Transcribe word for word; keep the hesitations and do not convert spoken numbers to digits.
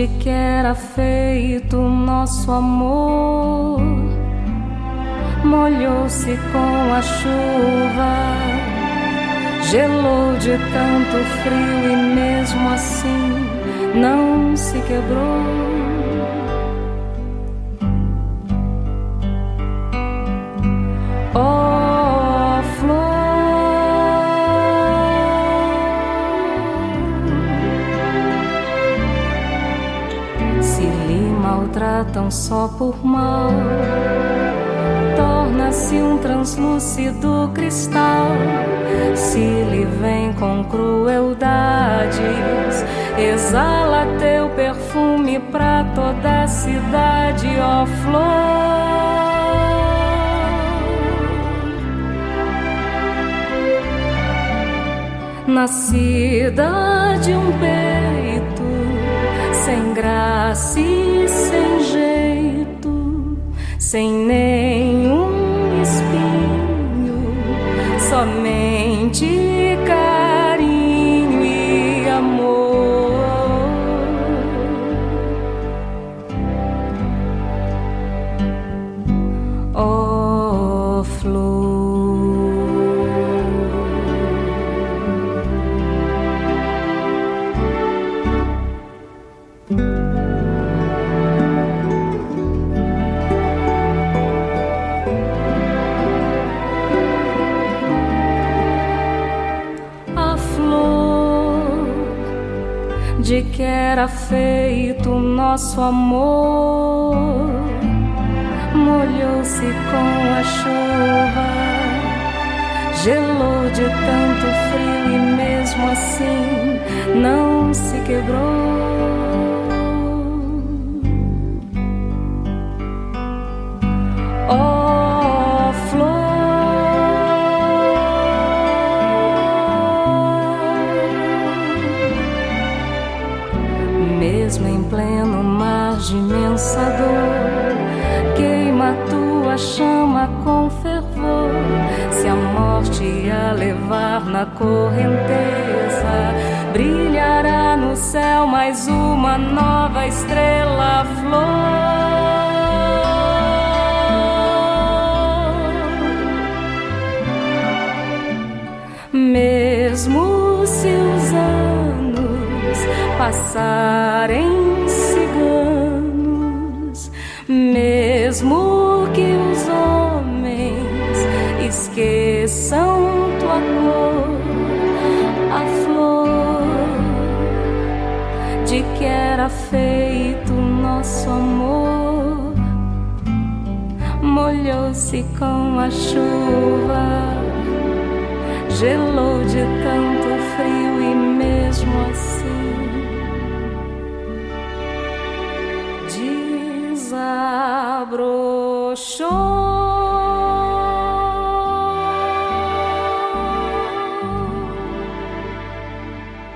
que era feito nosso amor, molhou-se com a chuva, gelou de tanto frio e mesmo assim não se quebrou. Oh, flor, se lhe maltratam só por mal, torna-se um translúcido cristal. Se lhe vem com crueldades, exala teu perfume pra toda a cidade, ó flor. Nascida de um peito sem graça e sem jeito, sem nenhum espinho, somente carinho e amor. Oh, flor, de que era feito nosso amor, molhou-se com a chuva, gelou de tanto frio e mesmo assim não se quebrou. Oh, flor, mesmo em pleno mar de imensa dor, queima tua chama com fervor. Se a morte a levar na correnteza, brilhará no céu mais uma nova estrela, flor. Mesmo se os anos passarem ciganos, mesmo que os homens esqueçam tua cor, a flor de que era feito nosso amor, molhou-se com a chuva, gelou de tanto frio e mesmo assim desabrochou.